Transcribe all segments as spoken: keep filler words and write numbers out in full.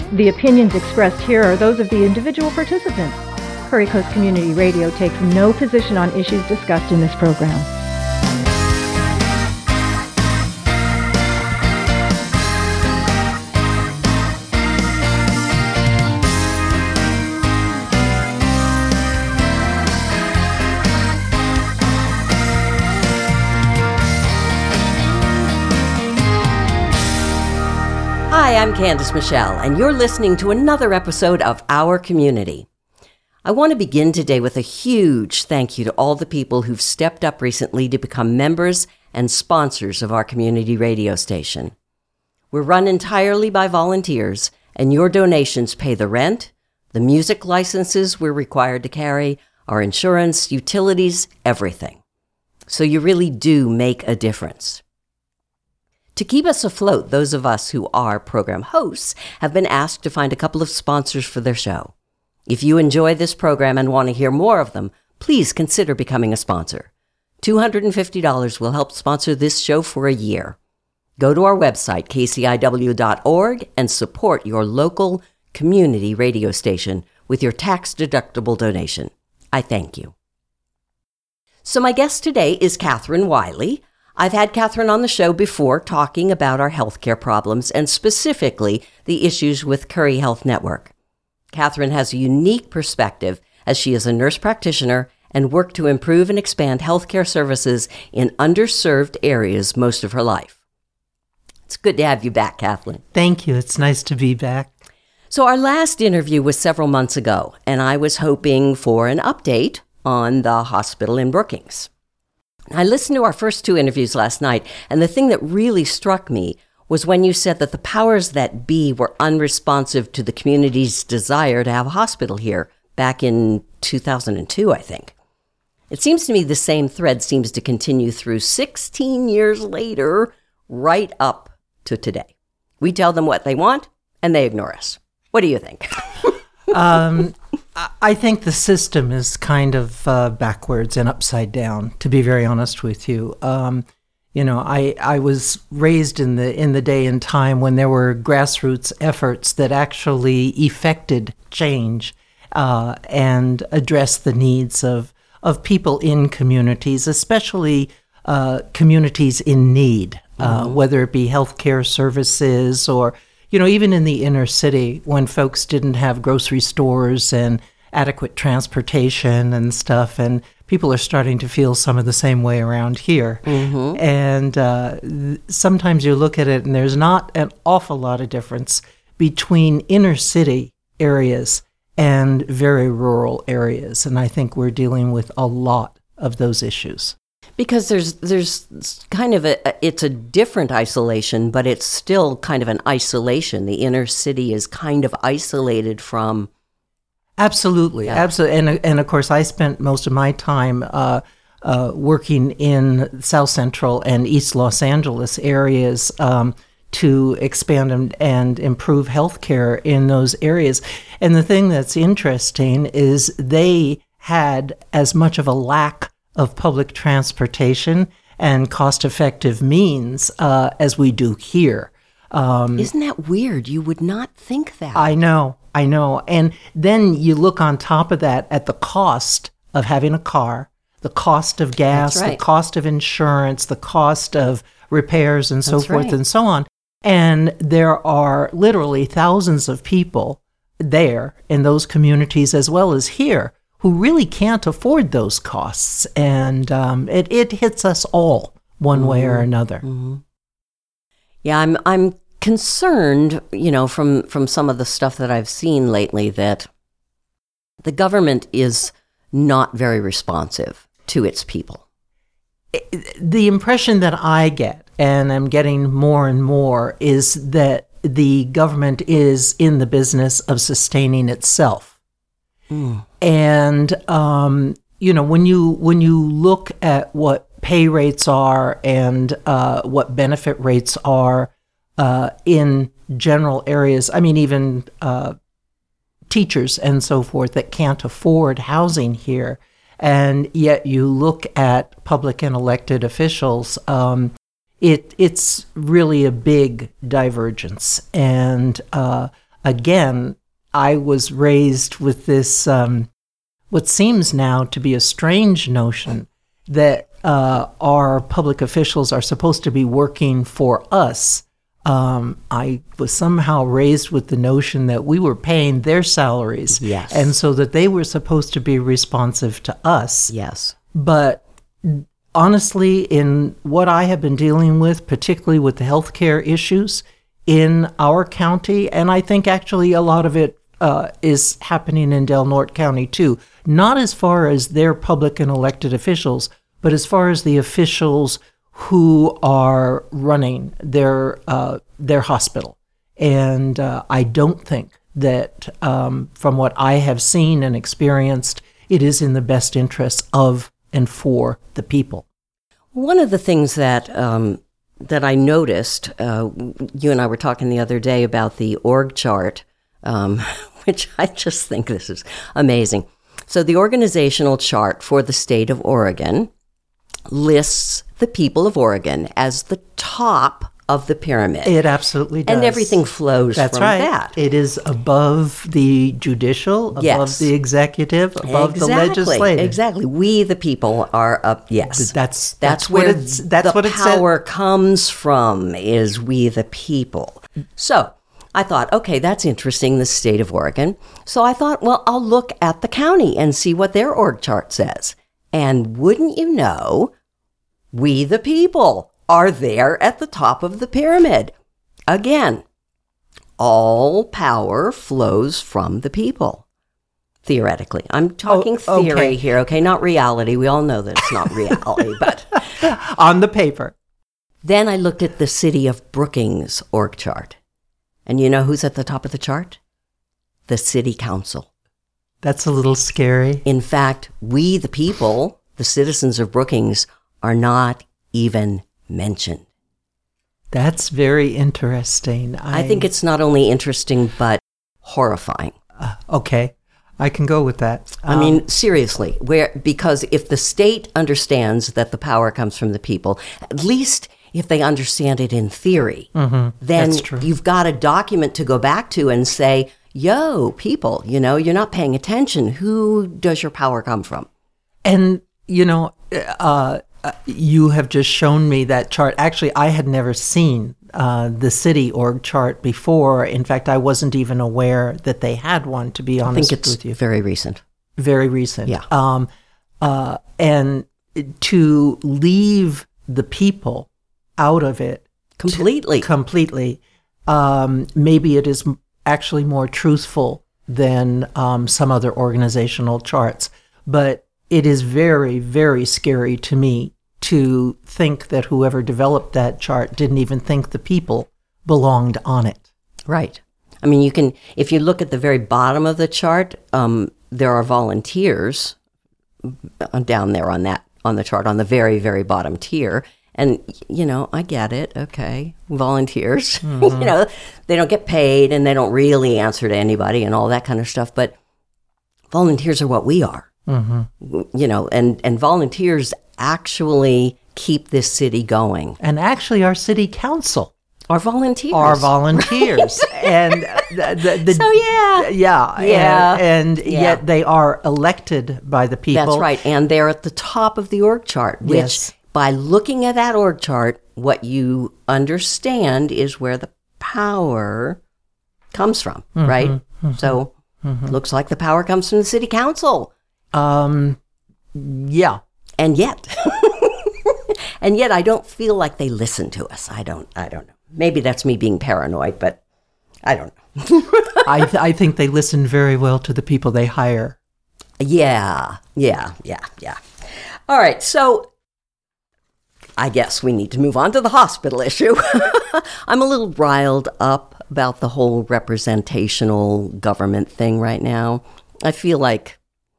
The opinions expressed here are those of the individual participants. Prairie Coast Community Radio takes no position on issues discussed in this program. Hi, I'm Candace Michelle, and you're listening to another episode of Our Community. I want to begin today with a huge thank you to all the people who've stepped up recently to become members and sponsors of our community radio station. We're run entirely by volunteers, and your donations pay the rent, the music licenses we're required to carry, our insurance, utilities, everything. So you really do make a difference. To keep us afloat, those of us who are program hosts have been asked to find a couple of sponsors for their show. If you enjoy this program and want to hear more of them, please consider becoming a sponsor. two hundred fifty dollars will help sponsor this show for a year. Go to our website, k c i w dot org, and support your local community radio station with your tax-deductible donation. I thank you. So my guest today is Catherine Wiley. I've had Catherine on the show before talking about our healthcare problems and specifically the issues with Curry Health Network. Catherine has a unique perspective as she is a nurse practitioner and worked to improve and expand healthcare services in underserved areas most of her life. It's good to have you back, Catherine. Thank you. It's nice to be back. So our last interview was several months ago, and I was hoping for an update on the hospital in Brookings. I listened to our first two interviews last night, and the thing that really struck me was when you said that the powers that be were unresponsive to the community's desire to have a hospital here back in two thousand two, I think. It seems to me the same thread seems to continue through sixteen years later, right up to today. We tell them what they want, and they ignore us. What do you think? um, I think the system is kind of uh, backwards and upside down, to be very honest with you. Um, you know, I, I was raised in the in the day and time when there were grassroots efforts that actually effected change uh, and addressed the needs of, of people in communities, especially uh, communities in need, uh, mm-hmm. whether it be healthcare services or, you know, even in the inner city when folks didn't have grocery stores and adequate transportation and stuff, and people are starting to feel some of the same way around here. Mm-hmm. And uh, th- sometimes you look at it and there's not an awful lot of difference between inner city areas and very rural areas. And I think we're dealing with a lot of those issues. Because there's there's kind of a, it's a different isolation, but it's still kind of an isolation. The inner city is kind of isolated from... Absolutely, yeah. absolutely. And, and of course, I spent most of my time uh, uh, working in South Central and East Los Angeles areas um, to expand and, and improve healthcare in those areas. And the thing that's interesting is they had as much of a lack of public transportation and cost-effective means uh, as we do here. Um, Isn't that weird? You would not think that. I know, I know. And then you look on top of that at the cost of having a car, the cost of gas, right. the cost of insurance, the cost of repairs and so That's forth right. and so on. And there are literally thousands of people there in those communities as well as here who really can't afford those costs. And um, it, it hits us all one mm-hmm. way or another. Mm-hmm. Yeah, I'm I'm concerned, you know, from, from some of the stuff that I've seen lately that the government is not very responsive to its people. The impression that I get, and I'm getting more and more, is that the government is in the business of sustaining itself. Mm. And, um, you know, when you when you look at what pay rates are and uh, what benefit rates are uh, in general areas, I mean, even uh, teachers and so forth that can't afford housing here, and yet you look at public and elected officials, um, it it's really a big divergence. And uh, again, I was raised with this, um, what seems now to be a strange notion that uh, our public officials are supposed to be working for us. Um, I was somehow raised with the notion that we were paying their salaries. Yes. And so that they were supposed to be responsive to us. Yes. But honestly, in what I have been dealing with, particularly with the healthcare issues in our county, and I think actually a lot of it uh, is happening in Del Norte County too, not as far as their public and elected officials, but as far as the officials who are running their uh, their hospital. And uh, I don't think that, um, from what I have seen and experienced, it is in the best interests of and for the people. One of the things that um, that I noticed, uh, you and I were talking the other day about the org chart, um, which I just think this is amazing. So the organizational chart for the state of Oregon lists the people of Oregon as the top of the pyramid. It absolutely does. And everything flows That's from right. that. It is above the judicial, above Yes. the executive, above exactly, the legislative. Exactly. We, the people, are up. Yes. That's that's, That's what where it's that's the what it said. power comes from, is we the people. So I thought, okay, that's interesting, the state of Oregon. So I thought, well, I'll look at the county and see what their org chart says. And wouldn't you know, we the people are there at the top of the pyramid. Again, all power flows from the people. Theoretically. I'm talking Oh, theory okay. here, okay? Not reality. We all know that it's not reality, but On the paper. then I looked at the city of Brookings org chart. And you know who's at the top of the chart? The city council. That's a little scary. In fact, we, the people, the citizens of Brookings, are not even mentioned. That's very interesting. I, I think it's not only interesting, but horrifying. Uh, okay. I can go with that. I Um, mean, seriously, where because if the state understands that the power comes from the people, at least if they understand it in theory, then that's true. you've got a document to go back to and say, yo, people, you know, you're not paying attention. Who does your power come from? And, you know, uh, uh, you have just shown me that chart. Actually, I had never seen uh, the city org chart before. In fact, I wasn't even aware that they had one, to be I honest think it's with you. very recent. Very recent. Yeah. Um, uh, and to leave the people out of it Completely. completely, um, maybe it is m- actually more truthful than um, some other organizational charts. But it is very, very scary to me to think that whoever developed that chart didn't even think the people belonged on it. Right. I mean, you can, if you look at the very bottom of the chart, um, there are volunteers down there on that, on the chart, on the very, very bottom tier. And, you know, I get it. Okay. Volunteers, Mm-hmm. you know, they don't get paid and they don't really answer to anybody and all that kind of stuff. But volunteers are what we are. Mm-hmm. You know, and, and volunteers actually keep this city going. And actually, our city council Are volunteers. are volunteers. and the, the, the, So, yeah. Yeah. Yeah. And, and Yeah. yet they are elected by the people. That's right. And they're at the top of the org chart, which Yes. by looking at that org chart, what you understand is where the power comes from, right? Mm-hmm. So looks like the power comes from the city council. Um, yeah. And yet, and yet I don't feel like they listen to us. I don't, I don't know. Maybe that's me being paranoid, but I don't know. I, th- I think they listen very well to the people they hire. Yeah, yeah, yeah, yeah. All right, so I guess we need to move on to the hospital issue. I'm a little riled up about the whole representational government thing right now. I feel like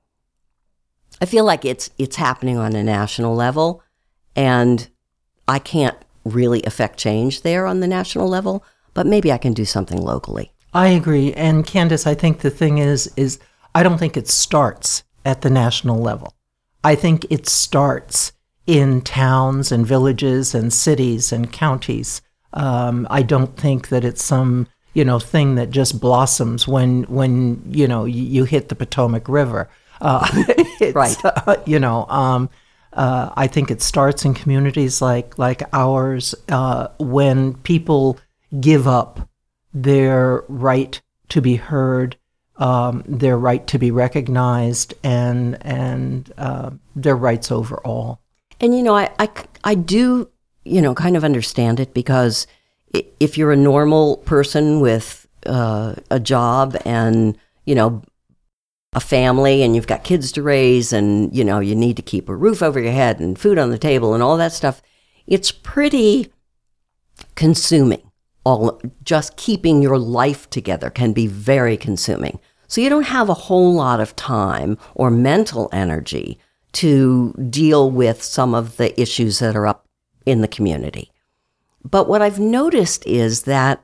I feel like it's it's happening on a national level, and I can't really affect change there on the national level, but maybe I can do something locally. I agree. And Candace, I think the thing is, is I don't think it starts at the national level. I think it starts in towns and villages and cities and counties. Um, I don't think that it's some you know, thing that just blossoms when, when you know, you, you hit the Potomac River. Uh, it's, Right. Uh, you know, um, uh, I think it starts in communities like, like ours uh, when people give up their right to be heard, um, their right to be recognized, and and uh, their rights overall. And, you know, I, I, I do, you know, kind of understand it, because i- if you're a normal person with uh, a job and, you know, a family, and you've got kids to raise, and, you know, you need to keep a roof over your head and food on the table and all that stuff, it's pretty consuming. All just keeping your life together can be very consuming. So you don't have a whole lot of time or mental energy to deal with some of the issues that are up in the community. But what I've noticed is that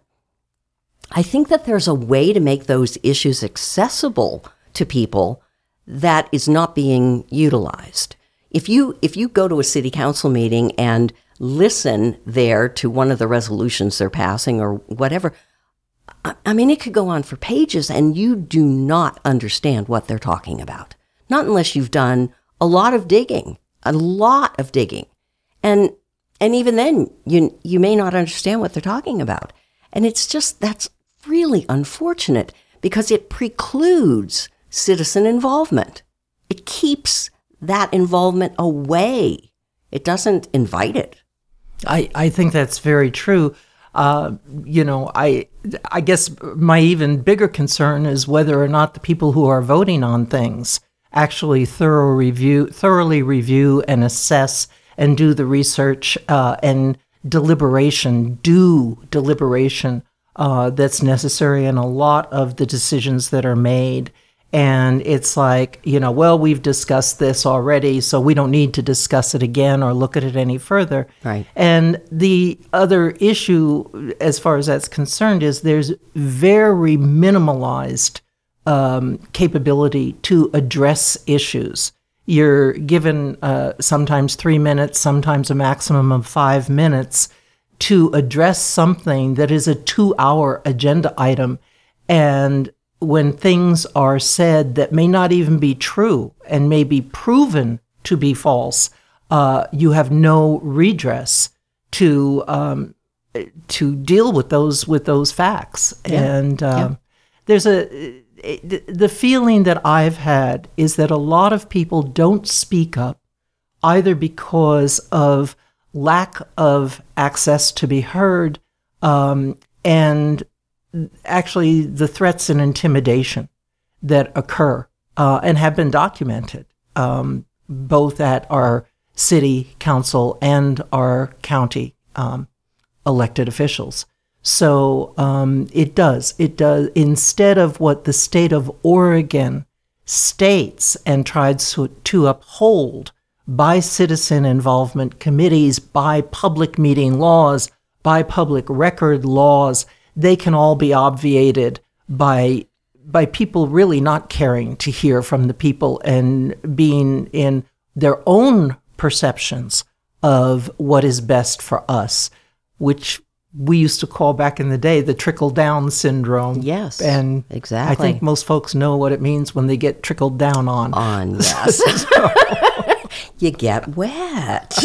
I think that there's a way to make those issues accessible to people that is not being utilized. If you if you go to a city council meeting and listen there to one of the resolutions they're passing or whatever, I, I mean, it could go on for pages and you do not understand what they're talking about. Not unless you've done a lot of digging, a lot of digging. And and even then, you you may not understand what they're talking about. And it's just, that's really unfortunate, because it precludes citizen involvement. It keeps that involvement away. It doesn't invite it. I, I think that's very true. Uh, you know, I I guess my even bigger concern is whether or not the people who are voting on things actually thorough review, thoroughly review and assess and do the research uh, and deliberation, do deliberation uh, that's necessary in a lot of the decisions that are made. And it's like, you know, well, we've discussed this already, so we don't need to discuss it again or look at it any further. Right. And the other issue, as far as that's concerned, is there's very minimalized um, capability to address issues. You're given uh, sometimes three minutes, sometimes a maximum of five minutes to address something that is a two-hour agenda item. And when things are said that may not even be true and may be proven to be false, uh, you have no redress to um, to deal with those with those facts. Yeah. And um, Yeah. there's a the feeling that I've had is that a lot of people don't speak up, either because of lack of access to be heard, um, and actually the threats and intimidation that occur uh, and have been documented, um, both at our city council and our county um, elected officials. So um, it does. It does. Instead of what the state of Oregon states and tries to, to uphold by citizen involvement committees, by public meeting laws, by public record laws, they can all be obviated by by people really not caring to hear from the people and being in their own perceptions of what is best for us, which we used to call back in the day the trickle-down syndrome. Yes, and exactly. I think most folks know what it means when they get trickled down on. On, yes. You get wet.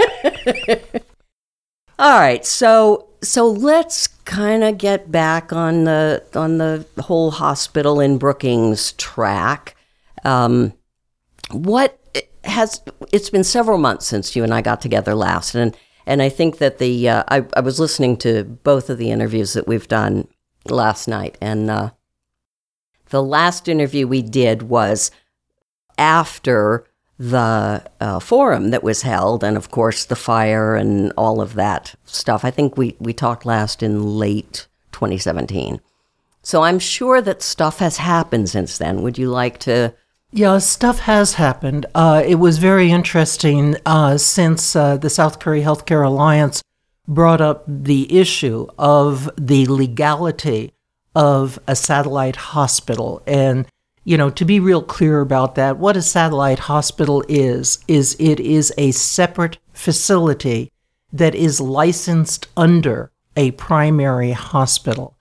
All right, so so let's kind of get back on the on the whole hospital in Brookings track. Um, what has it's been several months since you and I got together last, and and I think that the uh, I I was listening to both of the interviews that we've done last night, and uh, the last interview we did was after the uh, forum that was held, and of course the fire and all of that stuff. I think we, we talked last in late twenty seventeen. So I'm sure that stuff has happened since then. Would you like to? Yeah, stuff has happened. Uh, it was very interesting uh, since uh, the South Curry Healthcare Alliance brought up the issue of the legality of a satellite hospital. And you know, to be real clear about that, what a satellite hospital is, is it is a separate facility that is licensed under a primary hospital.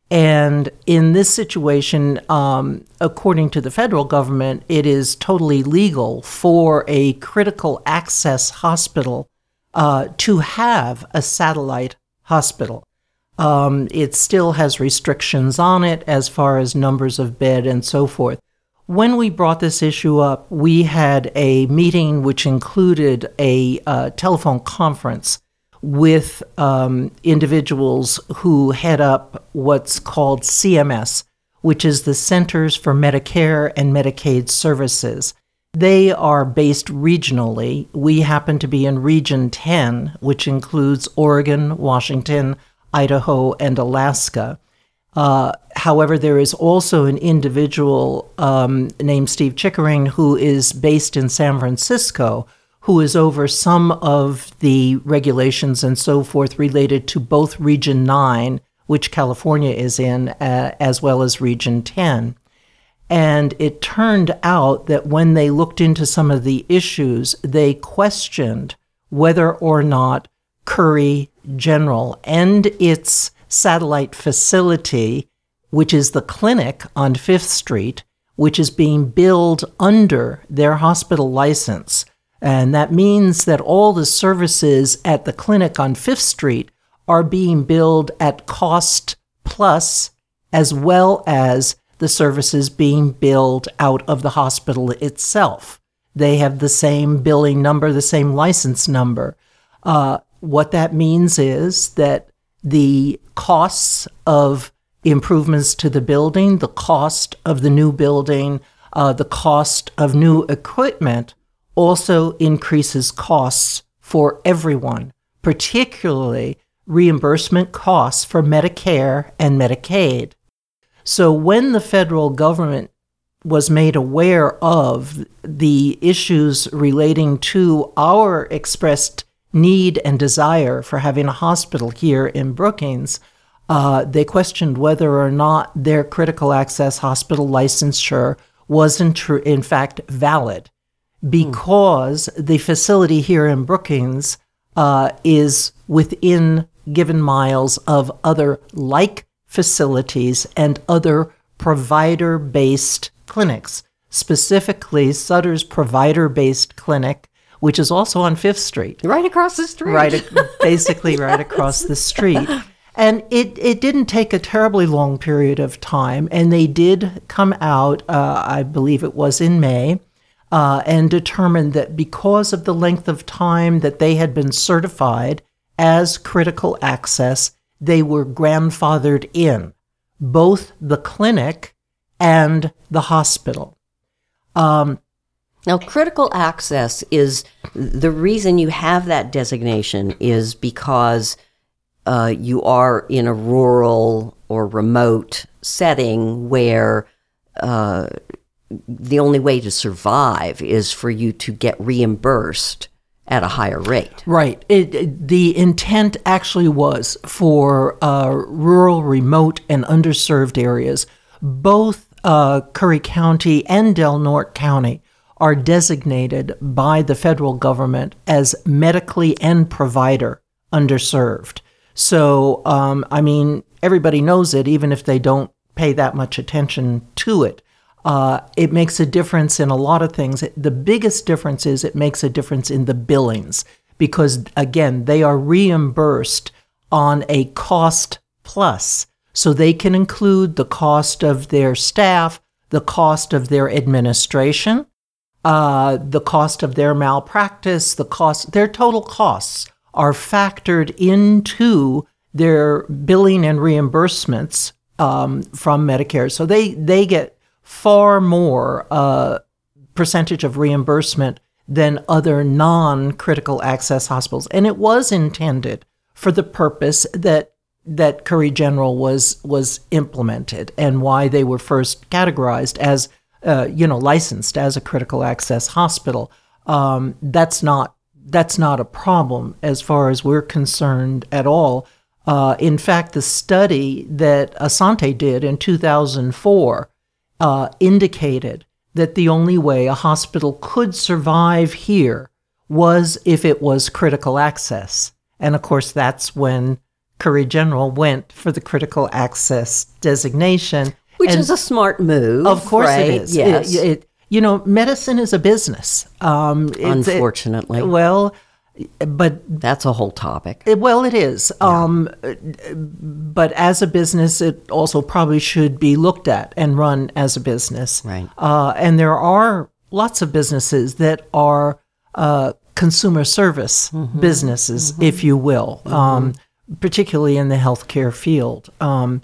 And in this situation, um, according to the federal government, it is totally legal for a critical access hospital uh, to have a satellite hospital. Um, it still has restrictions on it as far as numbers of bed and so forth. When we brought this issue up, we had a meeting which included a uh, telephone conference with um, individuals who head up what's called C M S, which is the Centers for Medicare and Medicaid Services. They are based regionally. We happen to be in Region ten, which includes Oregon, Washington, Idaho, and Alaska. Uh, however, there is also an individual um, named Steve Chickering who is based in San Francisco, who is over some of the regulations and so forth related to both Region nine, which California is in, uh, as well as Region ten. And it turned out that when they looked into some of the issues, they questioned whether or not Curry General and its satellite facility, which is the clinic on Fifth Street, which is being billed under their hospital license. And that means that all the services at the clinic on Fifth Street are being billed at cost plus, as well as the services being billed out of the hospital itself. They have the same billing number, the same license number. Uh, what that means is that the costs of improvements to the building, the cost of the new building, uh, the cost of new equipment also increases costs for everyone, particularly reimbursement costs for Medicare and Medicaid. So when the federal government was made aware of the issues relating to our expressed need and desire for having a hospital here in Brookings, uh, they questioned whether or not their critical access hospital licensure was in, tr- in fact valid, because mm. the facility here in Brookings uh, is within given miles of other like facilities and other provider-based clinics, specifically Sutter's provider-based clinic, which is also on Fifth Street. Right across the street. Right, basically right across the street. And it, it didn't take a terribly long period of time, and they did come out, uh, I believe it was in May, uh, and determined that because of the length of time that they had been certified as critical access, they were grandfathered in, both the clinic and the hospital. Um, Now, critical access is the reason you have that designation is because uh, you are in a rural or remote setting where uh, the only way to survive is for you to get reimbursed at a higher rate. Right. It, it, the intent actually was for uh, rural, remote, and underserved areas. Both uh, Curry County and Del Norte County are designated by the federal government as medically and provider underserved. So, um, I mean, everybody knows it, even if they don't pay that much attention to it. Uh, it makes a difference in a lot of things. The biggest difference is it makes a difference in the billings because, again, they are reimbursed on a cost plus. So they can include the cost of their staff, the cost of their administration, uh, the cost of their malpractice, the cost, their total costs are factored into their billing and reimbursements um, from Medicare. So they, they get far more uh, percentage of reimbursement than other non-critical access hospitals. And it was intended for the purpose that that Curry General was was implemented and why they were first categorized as, uh, you know, licensed as a critical access hospital. Um, that's not that's not a problem as far as we're concerned at all. Uh, in fact, the study that Asante did in two thousand four Uh, indicated that the only way a hospital could survive here was if it was critical access. And of course, that's when Curry General went for the critical access designation. Which And is a smart move. of course right? it is. Yes. It- it- you know, medicine is a business. Um, it's- it- Unfortunately. well, but That's a whole topic. it, well, it is. Um, but as a business, it also probably should be looked at and run as a business. Right. Uh, and there are lots of businesses that are uh, consumer service Mm-hmm. businesses, if you will, um, particularly in the healthcare field. Um,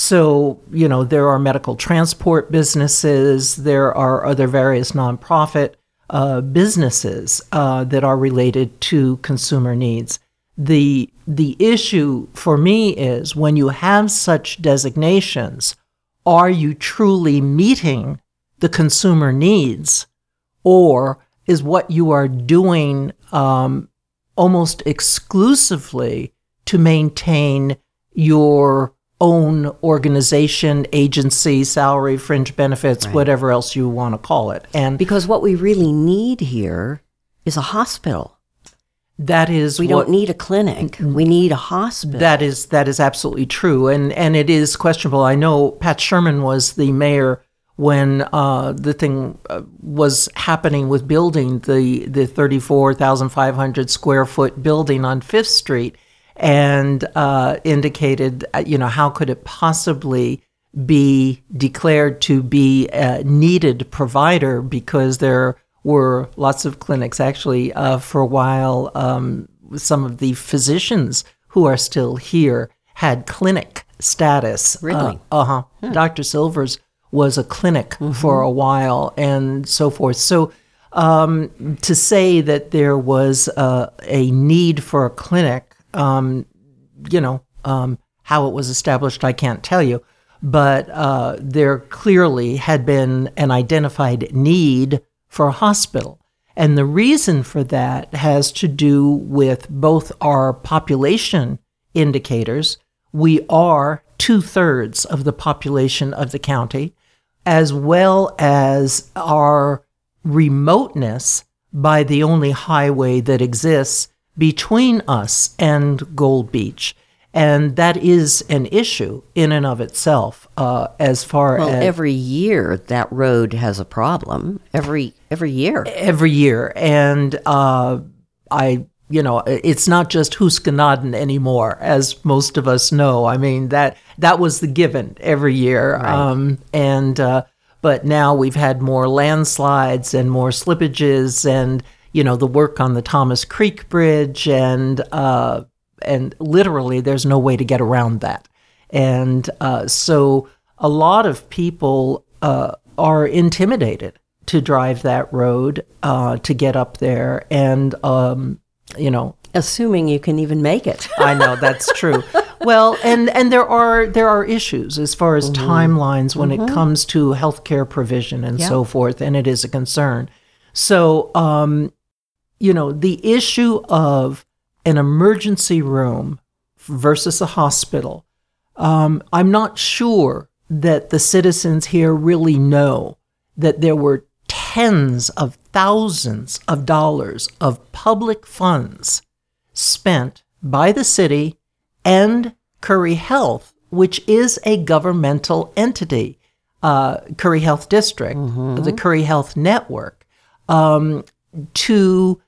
so, you know, there are medical transport businesses, there are other various nonprofit uh, businesses uh, that are related to consumer needs. The, the issue for me is when you have such designations, are you truly meeting the consumer needs, or is what you are doing um, almost exclusively to maintain your own organization, agency, salary, fringe benefits, whatever else you want to call it? And Because what we really need here is a hospital. that is We what, don't need a clinic. We need a hospital. That is that is absolutely true, and and it is questionable. I know Pat Sherman was the mayor when uh, the thing uh, was happening with building the the thirty-four thousand five hundred square foot building on Fifth Street, and uh, indicated, uh, you know, how could it possibly be declared to be a needed provider, because there were lots of clinics. Actually, uh, for a while, um, some of the physicians who are still here had clinic status. Really? Uh huh. Doctor Silver's was a clinic for a while, and so forth. So, um, to say that there was uh, a need for a clinic, um, you know, um, how it was established, I can't tell you. But uh, there clearly had been an identified need for a hospital. And the reason for that has to do with both our population indicators. We are two-thirds of the population of the county, as well as our remoteness by the only highway that exists between us and Gold Beach. And that is an issue in and of itself, uh, as far well, as every year that road has a problem. Every every year. every year. And uh, I, you know, it's not just Huskanaden anymore, as most of us know. I mean, that that was the given every year. Right. Um, and uh, but now we've had more landslides and more slippages, and you know, the work on the Thomas Creek Bridge, and uh, and literally there's no way to get around that. And uh, so a lot of people uh, are intimidated to drive that road, uh, to get up there. And, um, you know, Assuming you can even make it. I know that's true. Well, and, and there are there are issues as far as timelines when it comes to healthcare provision and so forth, and it is a concern. So, um, you know, the issue of an emergency room versus a hospital, um, I'm not sure that the citizens here really know that there were tens of thousands of dollars of public funds spent by the city and Curry Health, which is a governmental entity, uh, Curry Health District, the Curry Health Network, um, to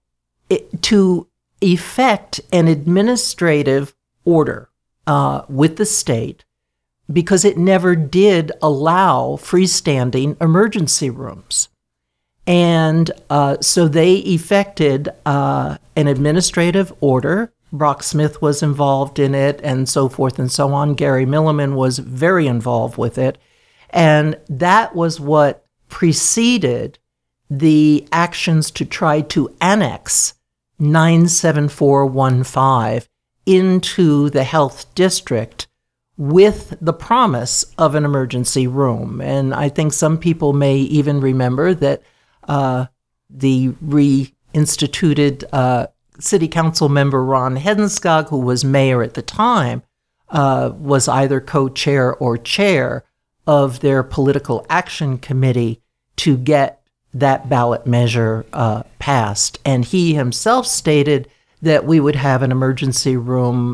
to effect an administrative order uh, with the state, because it never did allow freestanding emergency rooms. And uh, so they effected uh, an administrative order. Brock Smith was involved in it, and so forth and so on. Gary Milliman was very involved with it. And that was what preceded the actions to try to annex nine seven four one five into the health district with the promise of an emergency room. And I think some people may even remember that uh, the reinstituted uh, city council member Ron Hedenskog, who was mayor at the time, uh, was either co-chair or chair of their political action committee to get that ballot measure uh, passed. And he himself stated that we would have an emergency room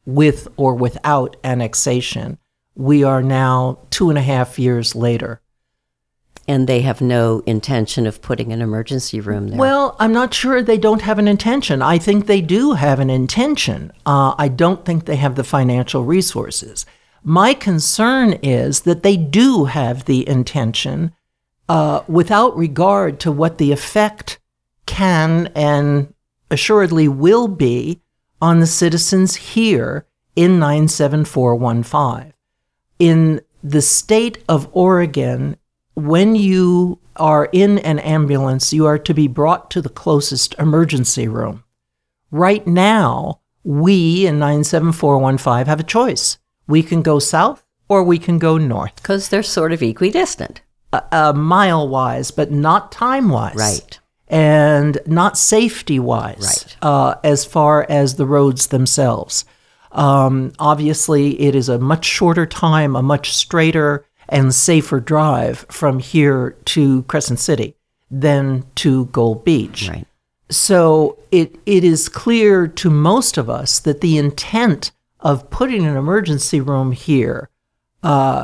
with or without annexation. We are now two and a half years later. And they have no intention of putting an emergency room there. Well, I'm not sure they don't have an intention. I think they do have an intention. Uh, I don't think they have the financial resources. My concern is that they do have the intention uh, without regard to what the effect can and assuredly will be on the citizens here in nine seven four one five. In the state of Oregon, when you are in an ambulance, you are to be brought to the closest emergency room. Right now, we in nine seven four one five have a choice. We can go south or we can go north. Because they're sort of equidistant. Uh, uh, mile-wise, but not time-wise. Right. And not safety-wise. Right. Uh, as far as the roads themselves. Um, obviously, it is a much shorter time, a much straighter and safer drive from here to Crescent City than to Gold Beach. Right. So it it is clear to most of us that the intent of putting an emergency room here uh,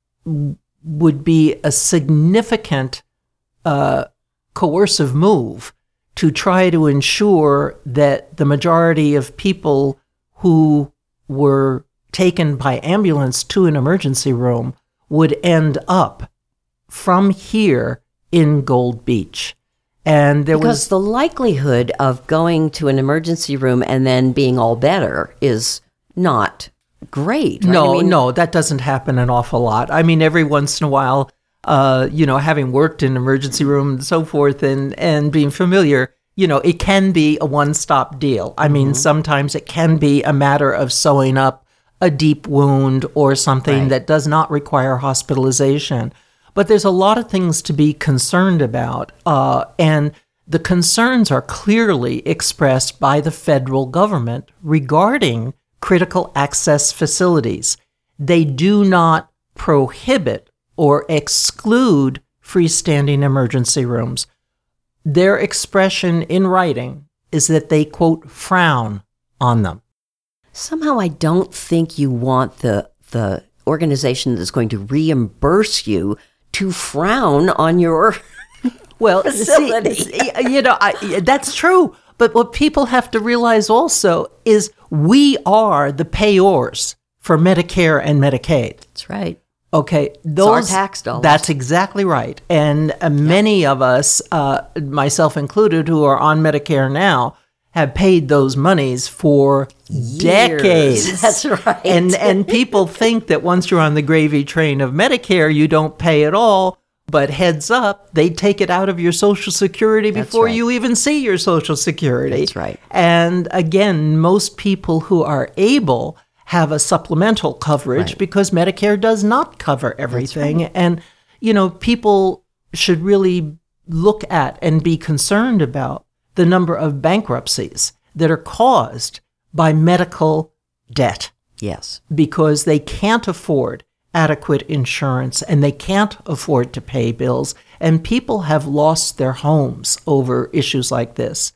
would be a significant uh, coercive move to try to ensure that the majority of people who were taken by ambulance to an emergency room would end up from here in Gold Beach. And there because was the likelihood of going to an emergency room and then being all better is not great. Right? no, I mean, no, that doesn't happen an awful lot. I mean, every once in a while, uh, you know, having worked in an emergency room and so forth and, and being familiar, you know, it can be a one-stop deal. I mean, mm-hmm. sometimes it can be a matter of sewing up a deep wound or something right. that does not require hospitalization. But there's a lot of things to be concerned about, uh, and the concerns are clearly expressed by the federal government regarding critical access facilities. They do not prohibit or exclude freestanding emergency rooms. Their expression in writing is that they, quote, frown on them. Somehow I don't think you want the the organization that's going to reimburse you to frown on your well, facility. See, you know, I, that's true. But what people have to realize also is we are the payors for Medicare and Medicaid. That's right. Okay, those it's our tax dollars. That's exactly right. And uh, many of us, uh, myself included, who are on Medicare now, have paid those monies for Years. decades. That's right. And and people think that once you're on the gravy train of Medicare, you don't pay at all. But heads up, they take it out of your Social Security before right. you even see your Social Security. That's right. And again, most people who are able have a supplemental coverage right. because Medicare does not cover everything. Right. And, you know, people should really look at and be concerned about the number of bankruptcies that are caused by medical debt. Yes. Because they can't afford adequate insurance and they can't afford to pay bills. And people have lost their homes over issues like this.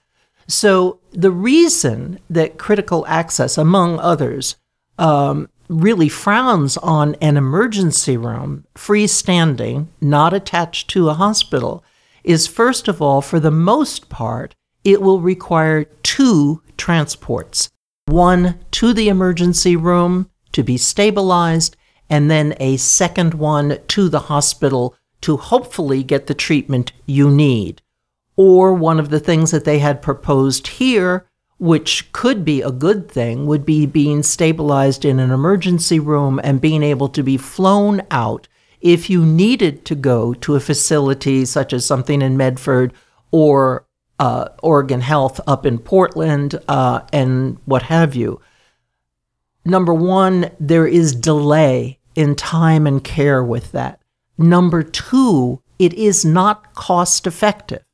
So the reason that critical access, among others, um, really frowns on an emergency room, freestanding, not attached to a hospital, is first of all, for the most part, it will require two transports. One to the emergency room to be stabilized, and then a second one to the hospital to hopefully get the treatment you need. Or one of the things that they had proposed here, which could be a good thing, would be being stabilized in an emergency room and being able to be flown out if you needed to go to a facility such as something in Medford or uh, Oregon Health up in Portland uh, and what have you. Number one, there is delay in time and care with that. Number two, it is not cost effective.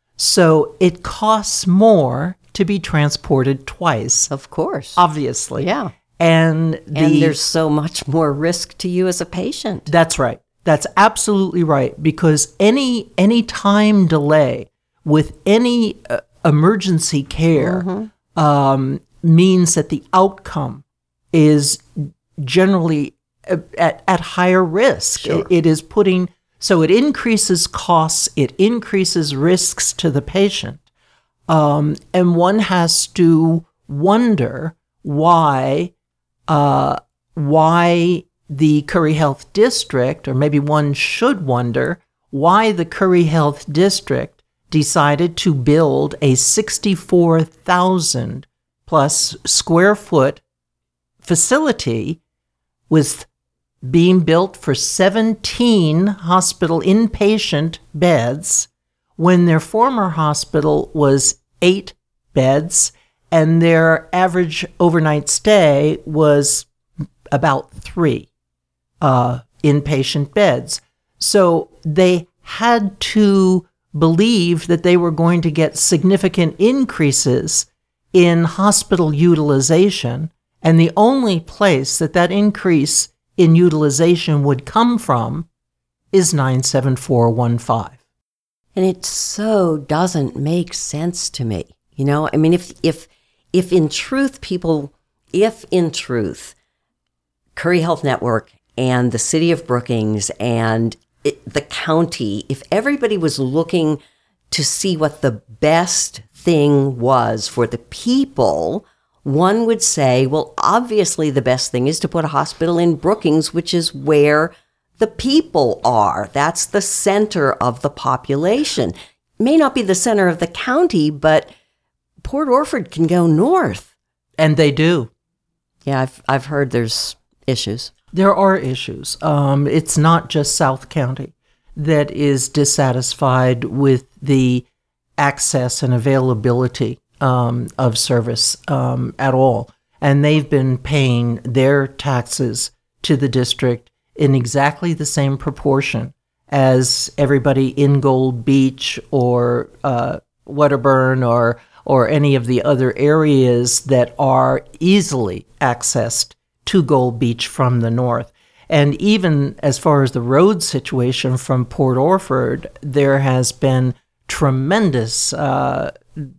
So it costs more to be transported twice. Of course. Obviously. Yeah. And, the, and there's so much more risk to you as a patient. That's right. That's absolutely right. Because any any time delay with any uh, emergency care mm-hmm. um, means that the outcome is generally at, at higher risk. Sure. It, it is putting, so it increases costs, it increases risks to the patient. Um, and one has to wonder why, uh, why the Curry Health District, or maybe one should wonder why the Curry Health District decided to build a sixty-four thousand plus square foot facility with being built for seventeen hospital inpatient beds when their former hospital was eight beds and their average overnight stay was about three uh, inpatient beds. So they had to believe that they were going to get significant increases in hospital utilization, and the only place that that increase in utilization would come from is nine seven four one five. And it so doesn't make sense to me. You know, I mean, if if if in truth people, if in truth Curry Health Network and the city of Brookings and it, the county, if everybody was looking to see what the best thing was for the people, one would say, well, obviously the best thing is to put a hospital in Brookings, which is where the people are. That's the center of the population. It may not be the center of the county, but Port Orford can go north. And they do. Yeah, I've I've heard there's issues. There are issues. Um, it's not just South County that is dissatisfied with the access and availability um, of service um, at all. And they've been paying their taxes to the district in exactly the same proportion as everybody in Gold Beach or uh, Wedderburn or or any of the other areas that are easily accessed to Gold Beach from the north. And even as far as the road situation from Port Orford, there has been tremendous uh,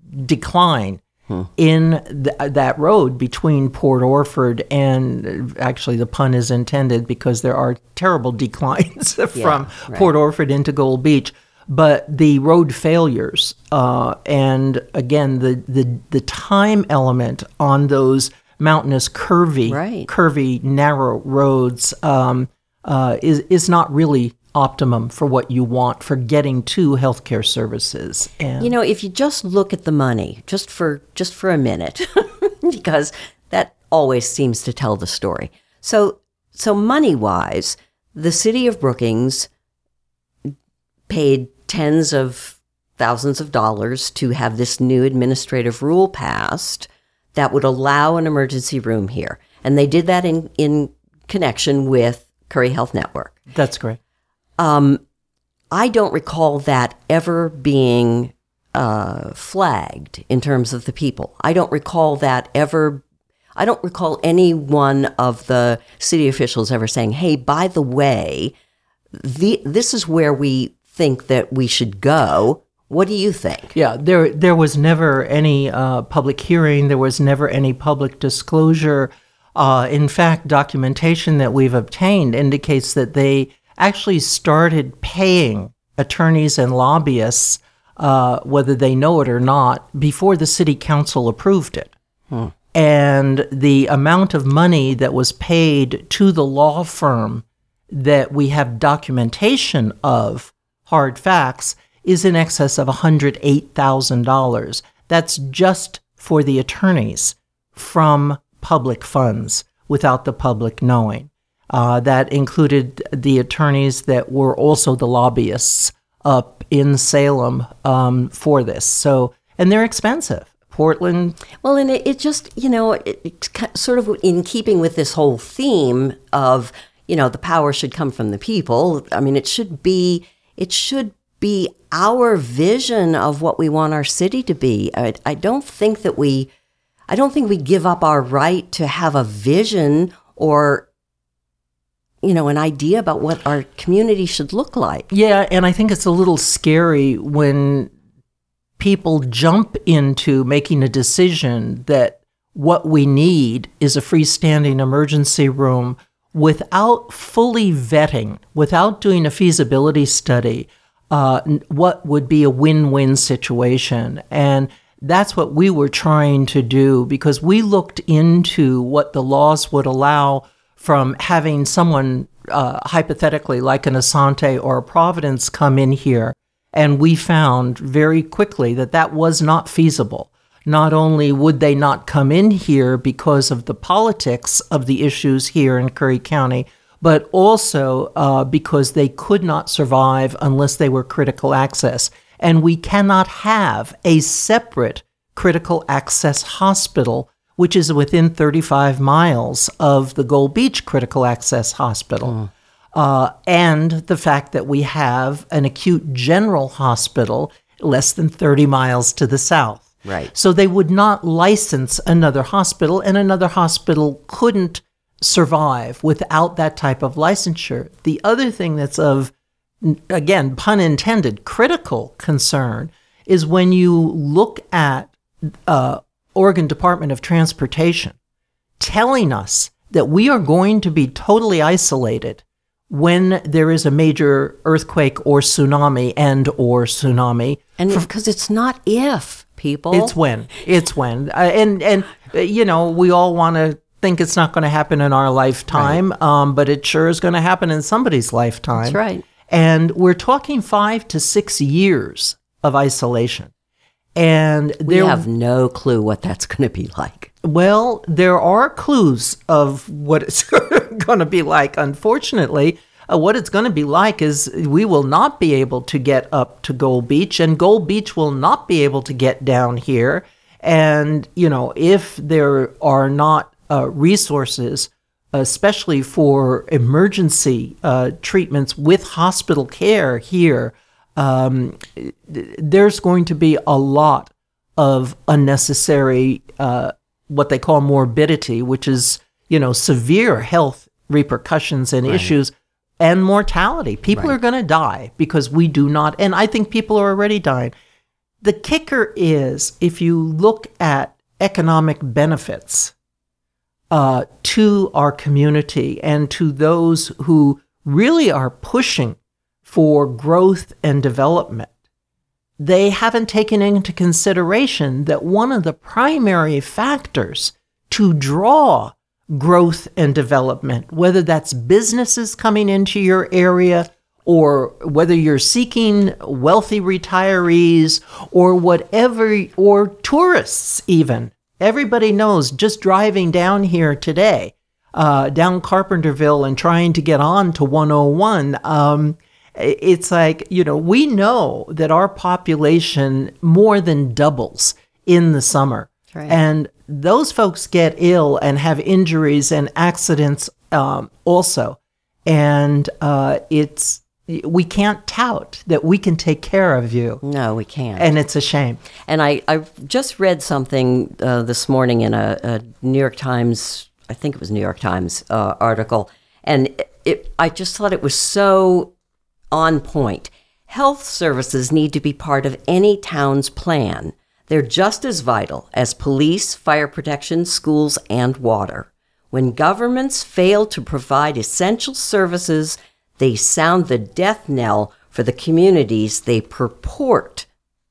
decline hmm. in th- that road between Port Orford and, actually the pun is intended because there are terrible declines from yeah, right. Port Orford into Gold Beach. But the road failures uh, and, again, the, the, the time element on those mountainous, curvy, right. curvy, narrow roads um, uh, is is not really optimum for what you want for getting to healthcare services. And you know, if you just look at the money, just for just for a minute, because that always seems to tell the story. So, so money-wise, the city of Brookings paid tens of thousands of dollars to have this new administrative rule passed that would allow an emergency room here. And they did that in, in connection with Curry Health Network. That's great. Um, I don't recall that ever being uh, flagged in terms of the people. I don't recall that ever, I don't recall any one of the city officials ever saying, hey, by the way, the, this is where we think that we should go. What do you think? Yeah, there there was never any uh, public hearing. There was never any public disclosure. Uh, in fact, documentation that we've obtained indicates that they actually started paying attorneys and lobbyists, uh, whether they know it or not, before the city council approved it. Hmm. And the amount of money that was paid to the law firm that we have documentation of, hard facts, is in excess of one hundred eight thousand dollars. That's just for the attorneys from public funds without the public knowing. Uh, that included the attorneys that were also the lobbyists up in Salem um, for this. So, and they're expensive. Portland. Well, and it, it just, you know, it, it's sort of in keeping with this whole theme of, you know, the power should come from the people. I mean, it should be, it should be our vision of what we want our city to be. I, I don't think that we, I don't think we give up our right to have a vision or, you know, an idea about what our community should look like. Yeah, and I think it's a little scary when people jump into making a decision that what we need is a freestanding emergency room without fully vetting, without doing a feasibility study, uh, what would be a win-win situation. And that's what we were trying to do, because we looked into what the laws would allow from having someone, uh, hypothetically, like an Asante or a Providence come in here. And we found very quickly that that was not feasible. Not only would they not come in here because of the politics of the issues here in Curry County, but also uh, because they could not survive unless they were critical access. And we cannot have a separate critical access hospital, which is within thirty-five miles of the Gold Beach Critical Access Hospital. Mm. Uh, and the fact that we have an acute general hospital less than thirty miles to the south. Right. So they would not license another hospital, and another hospital couldn't survive without that type of licensure. The other thing that's of, again, pun intended, critical concern is when you look at uh, Oregon Department of Transportation telling us that we are going to be totally isolated when there is a major earthquake or tsunami and or tsunami. And because it's not if, people. It's when. It's when. Uh, and, and uh, you know, we all want to think it's not going to happen in our lifetime, right. um, but it sure is going to happen in somebody's lifetime. That's right. And we're talking five to six years of isolation. And we there, have no clue what that's going to be like. Well, there are clues of what it's going to be like. Unfortunately, uh, what it's going to be like is we will not be able to get up to Gold Beach, and Gold Beach will not be able to get down here. And, you know, if there are not uh, resources, especially for emergency uh, treatments with hospital care here, um, there's going to be a lot of unnecessary, uh, what they call morbidity, which is, you know, severe health repercussions and right. issues, and mortality. People right. are going to die because we do not, and I think people are already dying. The kicker is, if you look at economic benefits uh, to our community and to those who really are pushing for growth and development, they haven't taken into consideration that one of the primary factors to draw growth and development, whether that's businesses coming into your area, or whether you're seeking wealthy retirees, or whatever, or tourists even. Everybody knows, just driving down here today, uh, down Carpenterville and trying to get on to one oh one, um, it's like, you know, we know that our population more than doubles in the summer. Right. And those folks get ill and have injuries and accidents um, also. And uh, it's we can't tout that we can take care of you. No, we can't. And it's a shame. And I, I just read something uh, this morning in a, a New York Times, I think it was New York Times uh, article, and it, it, I just thought it was so on point. Health services need to be part of any town's plan. They're just as vital as police, fire protection, schools, and water. When governments fail to provide essential services, they sound the death knell for the communities they purport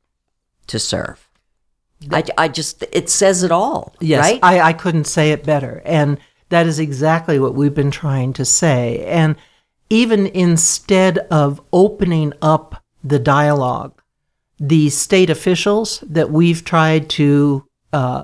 to serve. I, I just, it says it all, yes, right? I, I couldn't say it better. And that is exactly what we've been trying to say. And even instead of opening up the dialogue, the state officials that we've tried to uh,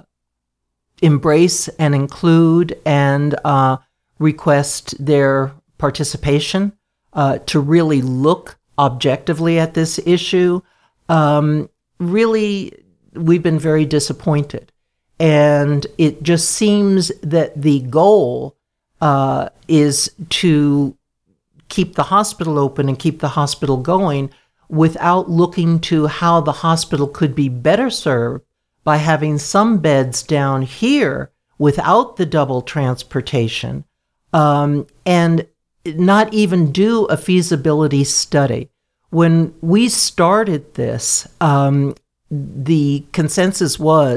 embrace and include and uh, request their participation uh, to really look objectively at this issue, um, really, we've been very disappointed. And it just seems that the goal uh, is to keep the hospital open and keep the hospital going without looking to how the hospital could be better served by having some beds down here without the double transportation, um, and not even do a feasibility study. When we started this, um, the consensus was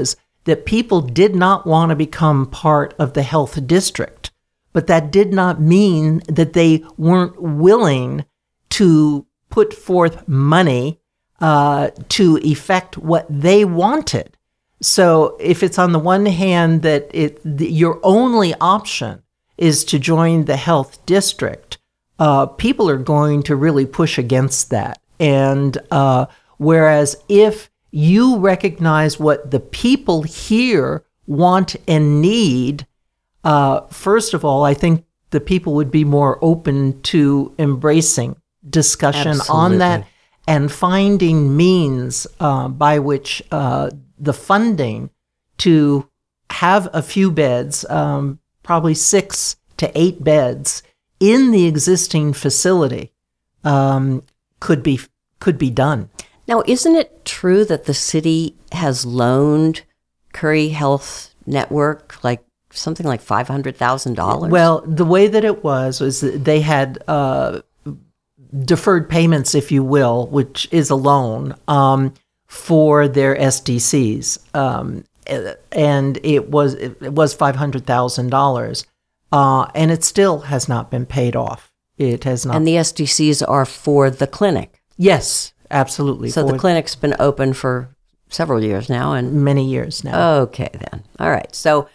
that people did not want to become part of the health district, but that did not mean that they weren't willing to put forth money uh, to effect what they wanted. So if it's on the one hand that it the, your only option is to join the health district, uh, people are going to really push against that. And uh, whereas if you recognize what the people here want and need, uh, first of all, I think the people would be more open to embracing discussion Absolutely. on that and finding means uh, by which uh, the funding to have a few beds, um, probably six to eight beds in the existing facility, um, could be could be done. Now, isn't it true that the city has loaned Curry Health Network like something like five hundred thousand dollars? Well, the way that it was was that they had uh, deferred payments, if you will, which is a loan um, for their S D Cs, um, and it was it was five hundred thousand dollars, uh, and it still has not been paid off. It has not. And the S D Cs are for the clinic. Yes, absolutely. So for the clinic's been open for several years now, and many years now. okay then. All right. So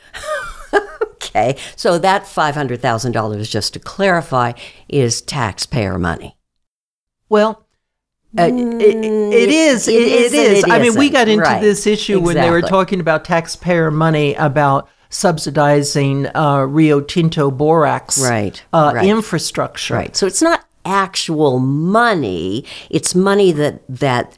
okay. So that five hundred thousand dollars, just to clarify, is taxpayer money. Well, uh, it, it is. It, It it is and is. it I mean, we isn't. got into Right. this issue when they were Exactly. talking about taxpayer money, about subsidizing uh, Rio Tinto borax Right, uh, right. infrastructure. Right. So it's not actual money. It's money that that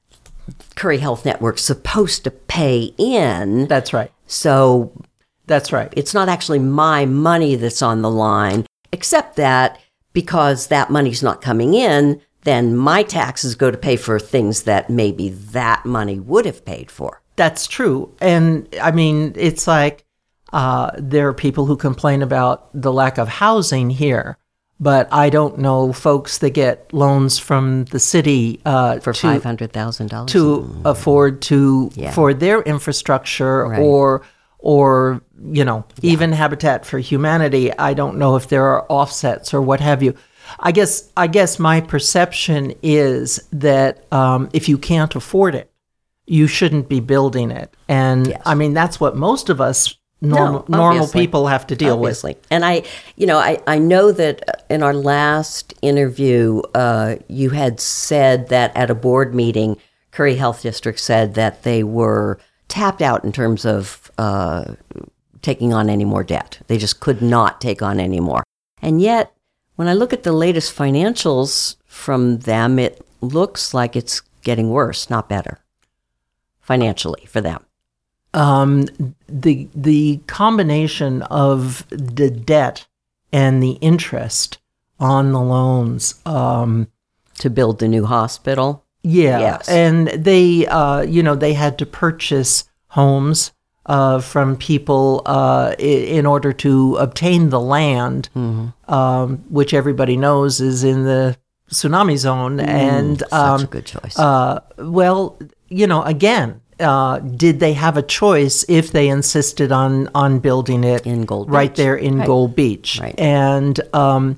Curry Health Network's supposed to pay in. That's right. So That's right. it's not actually my money that's on the line, except that because that money's not coming in, then my taxes go to pay for things that maybe that money would have paid for. That's true. And I mean, it's like uh, there are people who complain about the lack of housing here, but I don't know folks that get loans from the city uh, For to, five hundred thousand dollars? to afford to Yeah. for their infrastructure Right. or or you know even Habitat for Humanity. I don't know if there are offsets or what have you. I guess I guess my perception is that um, if you can't afford it, you shouldn't be building it. And Yes. I mean that's what most of us normal No, normal obviously. people have to deal Obviously. And I, you know, I, I know that in our last interview, uh, you had said that at a board meeting, Curry Health District said that they were tapped out in terms of uh, taking on any more debt. They just could not take on any more. And yet, when I look at the latest financials from them, it looks like it's getting worse, not better, financially for them. Um, the the combination of the debt and the interest on the loans. Um, To build the new hospital. yeah, Yes. and they, uh, you know, they had to purchase homes uh, from people uh, i- in order to obtain the land, um, which everybody knows is in the tsunami zone. and Such um, a good choice. uh, well, you know, again, uh, did they have a choice if they insisted on on building it In Gold right Beach. there in Right. Gold Beach? Right. And um,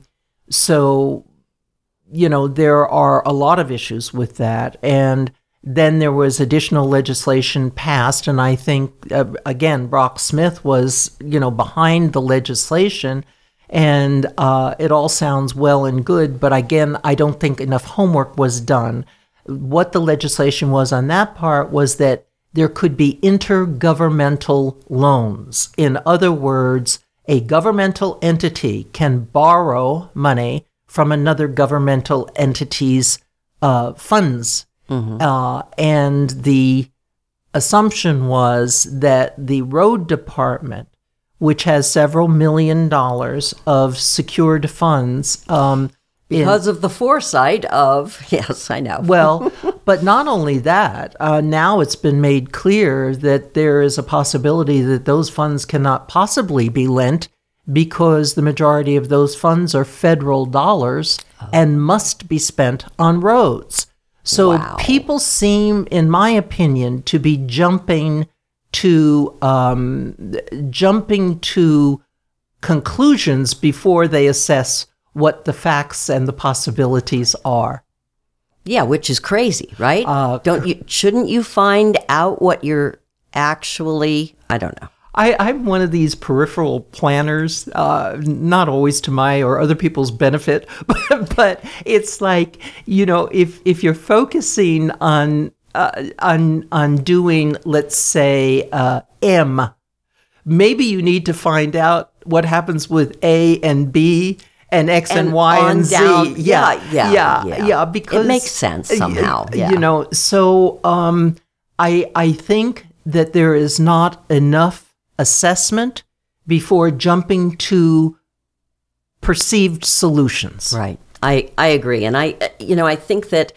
so, you know, there are a lot of issues with that. And then there was additional legislation passed, and I think uh, again, Brock Smith was, you know, behind the legislation. And uh, it all sounds well and good, but again, I don't think enough homework was done. What the legislation was on that part was that there could be intergovernmental loans. In other words, a governmental entity can borrow money from another governmental entity's uh, funds. Uh, and the assumption was that the road department, which has several million dollars of secured funds, um, in- Because of the foresight of, yes, I know. well, but not only that, uh, now it's been made clear that there is a possibility that those funds cannot possibly be lent because the majority of those funds are federal dollars and must be spent on roads. So Wow. people seem, in my opinion, to be jumping to um, jumping to conclusions before they assess what the facts and the possibilities are. Yeah, which is crazy, right? Uh, Don't you? Shouldn't you find out what you're actually? I don't know. I, I'm one of these peripheral planners, uh, not always to my or other people's benefit, but, but it's like, you know, if if you're focusing on uh, on on doing, let's say, uh, M, maybe you need to find out what happens with A and B and X and, And Y on and Z. down- yeah, yeah, yeah, yeah. yeah, because It makes sense somehow, y- yeah. You know, so um, I I think that there is not enough assessment before jumping to perceived solutions. Right. I, I agree. And I, you know, I think that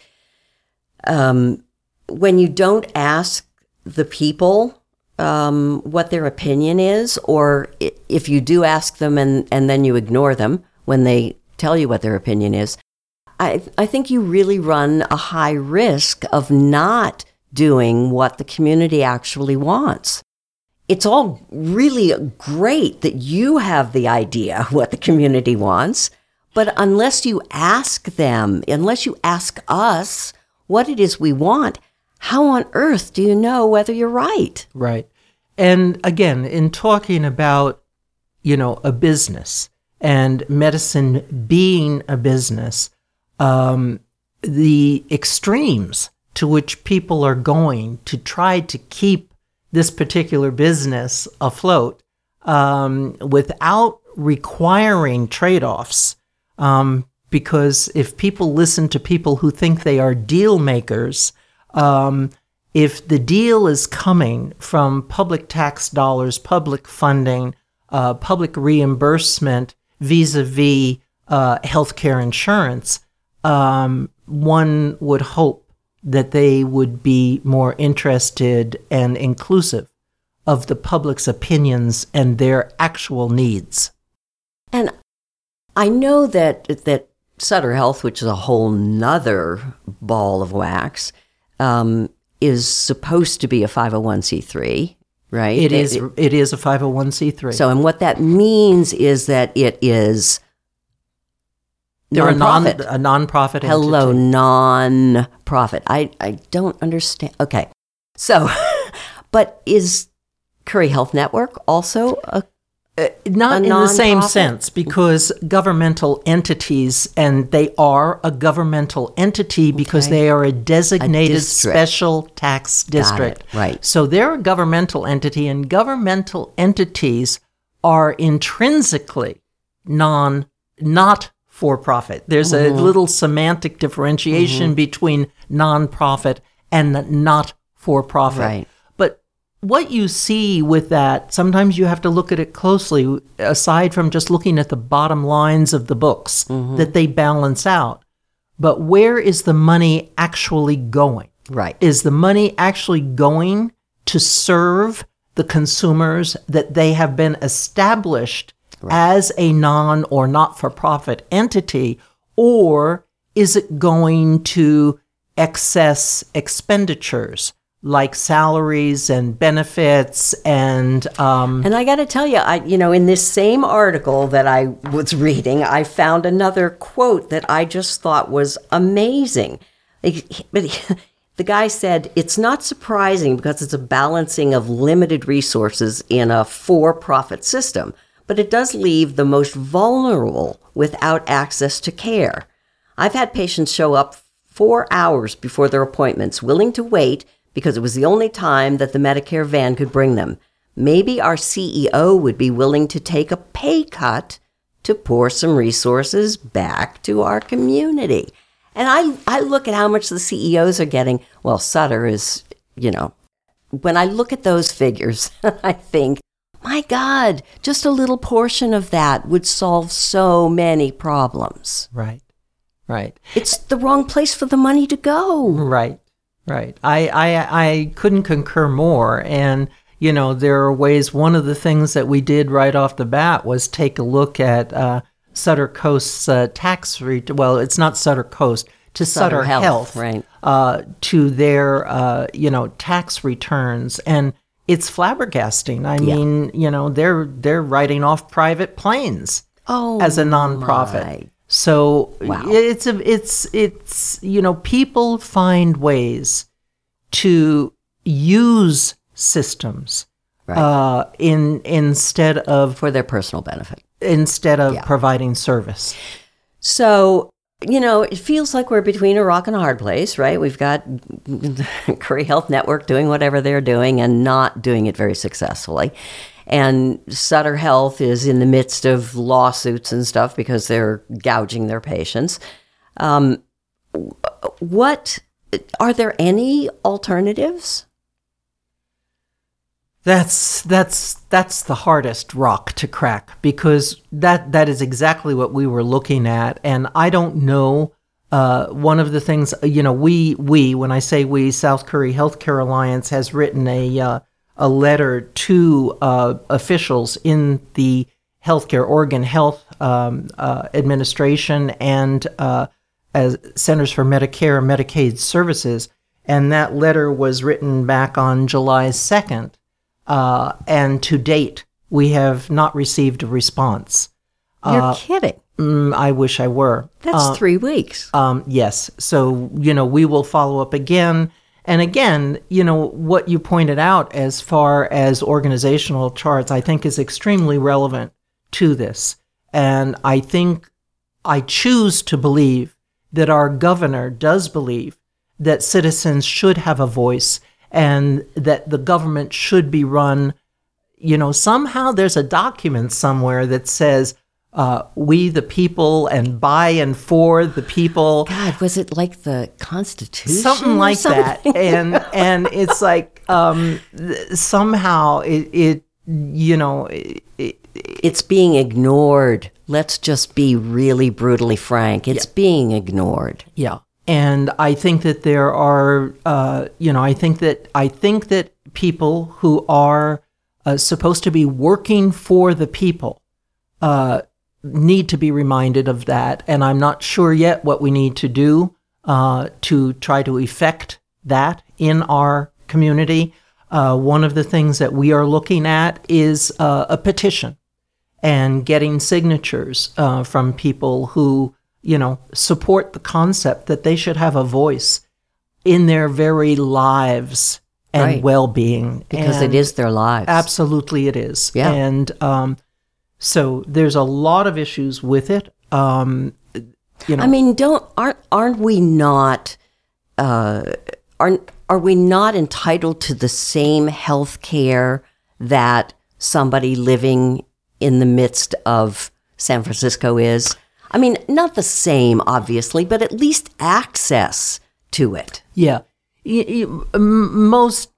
um, when you don't ask the people um, what their opinion is, or i- if you do ask them and, and then you ignore them when they tell you what their opinion is, I, I think you really run a high risk of not doing what the community actually wants. It's all really great that you have the idea what the community wants, but unless you ask them, unless you ask us what it is we want, how on earth do you know whether you're right? Right. And again, in talking about, you know, a business and medicine being a business, um, the extremes to which people are going to try to keep this particular business afloat um, without requiring trade-offs. Um, because if people listen to people who think they are deal makers, um, if the deal is coming from public tax dollars, public funding, uh, public reimbursement vis-a-vis uh, healthcare insurance, um, one would hope that they would be more interested and inclusive of the public's opinions and their actual needs. And I know that that Sutter Health, which is a whole nother ball of wax, um, is supposed to be a five oh one c three, right? It is. It- It is a five oh one c three. So, and what that means is that it is they're a non nonprofit. a nonprofit. Hello, entity. non-profit. I, I don't understand. Okay. So, but is Curry Health Network also a, Uh, not a in the same nonprofit? sense, because governmental entities, and they are a governmental entity because Okay. they are a designated district. special tax district. it, right. So they're a governmental entity, and governmental entities are intrinsically non not for profit. There's a Mm-hmm. little semantic differentiation between nonprofit and not for profit. Right. But what you see with that, sometimes you have to look at it closely, aside from just looking at the bottom lines of the books, that they balance out. But where is the money actually going? right? Is the money actually going to serve the consumers that they have been established as a non or not-for-profit entity, or is it going to excess expenditures like salaries and benefits and um, And I got to tell you, I you know, in this same article that I was reading, I found another quote that I just thought was amazing. But the guy said, "It's not surprising because it's a balancing of limited resources in a for-profit system, but it does leave the most vulnerable without access to care. I've had patients show up four hours before their appointments, willing to wait because it was the only time that the Medicare van could bring them. Maybe our C E O would be willing to take a pay cut to pour some resources back to our community." And I, I look at how much the C E Os are getting. Well, Sutter is, you know, when I look at those figures, I think, my God, just a little portion of that would solve so many problems. right, right. It's the wrong place for the money to go. Right, right. I, I, I couldn't concur more. And, you know, there are ways, one of the things that we did right off the bat was take a look at uh, Sutter Coast's uh, tax rate. Well, it's not Sutter Coast, to Sutter, Sutter Health, Health, right. uh, to their, uh, you know, tax returns and it's flabbergasting. I Yeah. mean, you know, they're they're writing off private planes Oh, as a nonprofit. my. So Wow. it's a it's it's you know, people find ways to use systems Right. uh, in instead of For their personal benefit. instead of Yeah. providing service. So, you know, it feels like we're between a rock and a hard place, right? We've got Curry Health Network doing whatever they're doing and not doing it very successfully. And Sutter Health is in the midst of lawsuits and stuff because they're gouging their patients. Um, what are there any alternatives? That's that's that's the hardest rock to crack, because that that is exactly what we were looking at. And I don't know. Uh, one of the things, you know, we we when I say we, South Curry Healthcare Alliance has written a uh, a letter to uh, officials in the healthcare, Oregon Health um, uh, Administration, and uh, as Centers for Medicare and Medicaid Services, and that letter was written back on July second. Uh, and to date, we have not received a response. You're Uh, kidding. mm, I wish I were. That's Uh, three weeks. um, yes. So, you know, we will follow up again. And again, you know, what you pointed out as far as organizational charts, I think is extremely relevant to this. And I think I choose to believe that our governor does believe that citizens should have a voice, and that the government should be run, you know, somehow there's a document somewhere that says, uh, we the people and by and for the people. God, was it like the Constitution? Something or like something? that. And and it's like um, th- somehow it, it, you know, it, it, It's being ignored. Let's just be really brutally frank. It's being ignored. yeah. And I think that there are, uh, you know, I think that I think that people who are uh, supposed to be working for the people uh, need to be reminded of that. And I'm not sure yet what we need to do uh, to try to effect that in our community. Uh, one of the things that we are looking at is uh, a petition and getting signatures uh, from people who, you know, support the concept that they should have a voice in their very lives and Right. well-being. Because And it is their lives. absolutely it is. Yeah. And um, so there's a lot of issues with it. Um, you know, I mean, don't aren't aren't we not uh, aren't are we not entitled to the same health care that somebody living in the midst of San Francisco is? I mean, not the same, obviously, but at least access to it. yeah, Y- y- m- most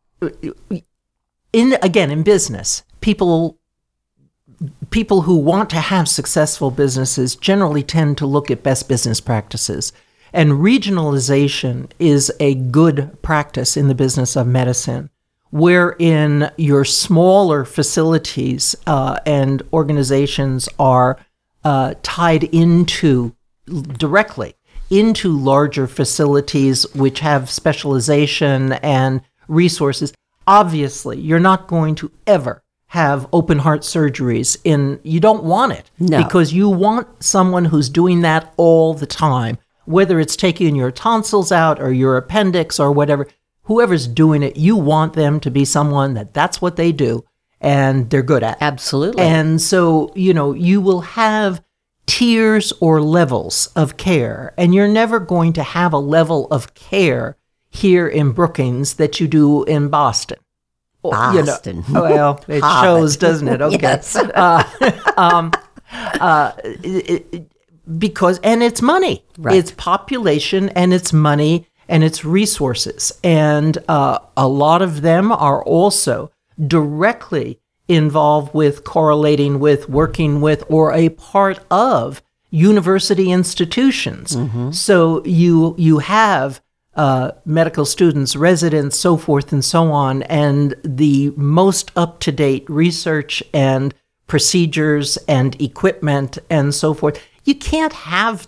in again in business, people people who want to have successful businesses generally tend to look at best business practices. And regionalization is a good practice in the business of medicine, wherein your smaller facilities uh, and organizations are uh, tied into directly into larger facilities which have specialization and resources. Obviously, you're not going to ever have open heart surgeries in, you don't want it. No. Because you want someone who's doing that all the time, whether it's taking your tonsils out or your appendix or whatever. Whoever's doing it, you want them to be someone that that's what they do and they're good at. Absolutely. And so, you know, you will have tiers or levels of care, and you're never going to have a level of care here in Brookings that you do in Boston. Or, you know, Boston. well, it Harvard. shows, doesn't it? Okay. Yes. Uh, um, uh, it- it- because, and it's money. Right. It's population and it's money and it's resources. And uh, a lot of them are also directly involved with correlating with, working with, or a part of university institutions. So you you have uh, medical students, residents, so forth and so on, and the most up-to-date research and procedures and equipment and so forth. You can't have that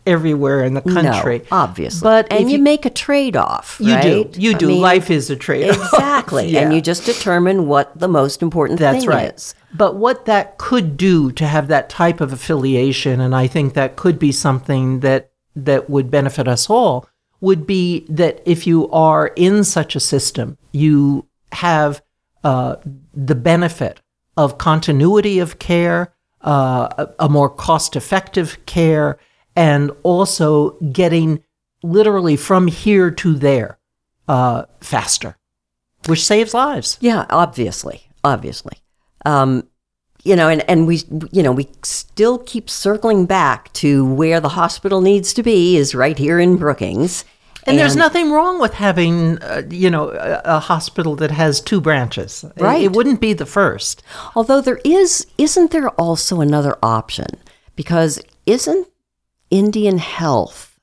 everywhere in the country. No, obviously. But and if you, you make a trade-off, You right? do. You I do. mean, Life is a trade-off. Exactly. Yeah. And you just determine what the most important That's thing right. is. But what that could do to have that type of affiliation, and I think that could be something that that would benefit us all, would be that if you are in such a system, you have uh, the benefit of continuity of care, uh, a, a more cost-effective care, and also getting literally from here to there uh, faster, which saves lives. Yeah, obviously, obviously. Um, you know, and, and we, you know, we still keep circling back to where the hospital needs to be is right here in Brookings. And, and there's nothing wrong with having, uh, you know, a, a hospital that has two branches. Right. It, it wouldn't be the first. Although there is, isn't there also another option? Because isn't Indian Health,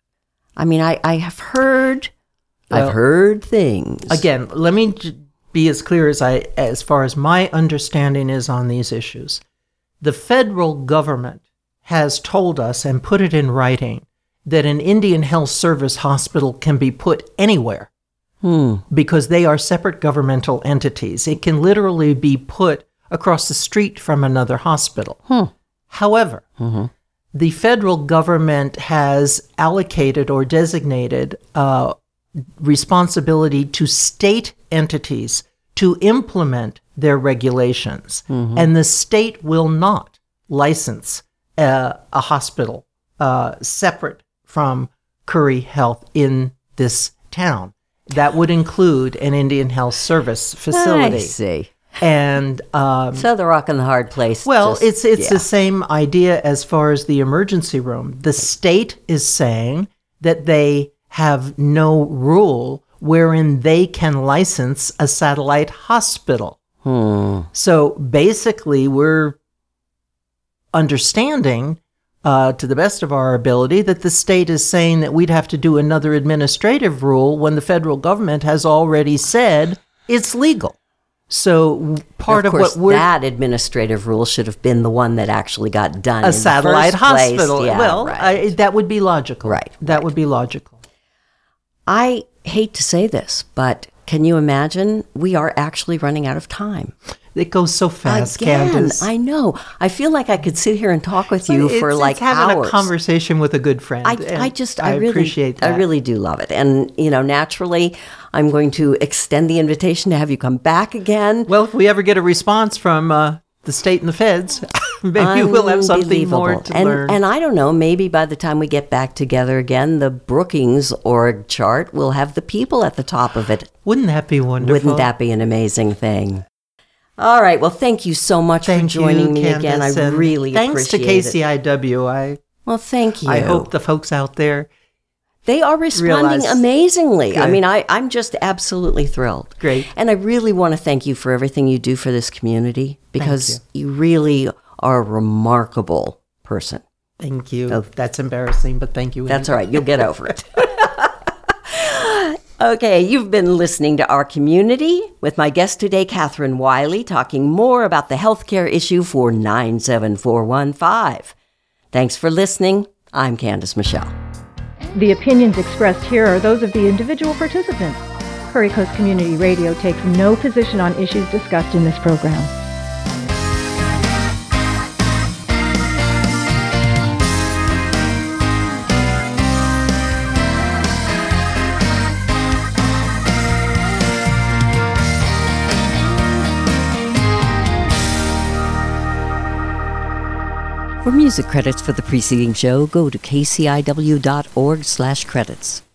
I mean, I, I have heard, Well, I've heard things. Again, let me j- be as clear as I, as far as my understanding is on these issues. The federal government has told us and put it in writing that an Indian Health Service hospital can be put anywhere Hmm. because they are separate governmental entities. It can literally be put across the street from another hospital. Hmm. However, Mm-hmm. the federal government has allocated or designated uh, responsibility to state entities to implement their regulations. Mm-hmm. And the state will not license uh, a hospital uh, separate from Curry Health in this town. That would include an Indian Health Service facility. I see. And um, So the rock and the hard place. well, just- it's it's yeah. the same idea as far as the emergency room. The state is saying that they have no rule wherein they can license a satellite hospital. Hmm. So basically, we're understanding, uh, to the best of our ability, that the state is saying that we'd have to do another administrative rule when the federal government has already said it's legal. So part of of, course, what we're that administrative rule should have been the one that actually got done. a in the satellite first place. hospital. Yeah, well, right. I, that would be logical. Right, That would be logical. I hate to say this, but can you imagine? We are actually running out of time. It goes so fast, Again, Candace. I know. I feel like I could sit here and talk with you It's- for it's like having hours. a conversation with a good friend. I, and I just, I, I really, appreciate that. I really do love it. And, you know, naturally, I'm going to extend the invitation to have you come back again. Well, if we ever get a response from uh, the state and the feds, maybe we'll have something more Unbelievable. to and, learn. And I don't know, maybe by the time we get back together again, the Brookings org chart will have the people at the top of it. Wouldn't that be wonderful? Wouldn't that be an amazing thing? All right. Well, thank you so much Thank for joining you, me Candace, again. I and really thanks to appreciate K C I W. I it. Well, thank you. I hope the folks out there. They are responding realize- amazingly. I Good. mean, I, I'm just absolutely thrilled. Great. And I really want to thank you for everything you do for this community because you. really are a remarkable person. Thank you. Oh. That's embarrassing, but thank you. That's all right. You'll get over it. Okay, you've been listening to Our Community with my guest today, Catherine Wiley, talking more about the healthcare issue for nine seven four one five. Thanks for listening. I'm Candace Michelle. The opinions expressed here are those of the individual participants. Curry Coast Community Radio takes no position on issues discussed in this program. For music credits for the preceding show, go to kciw.org slash credits.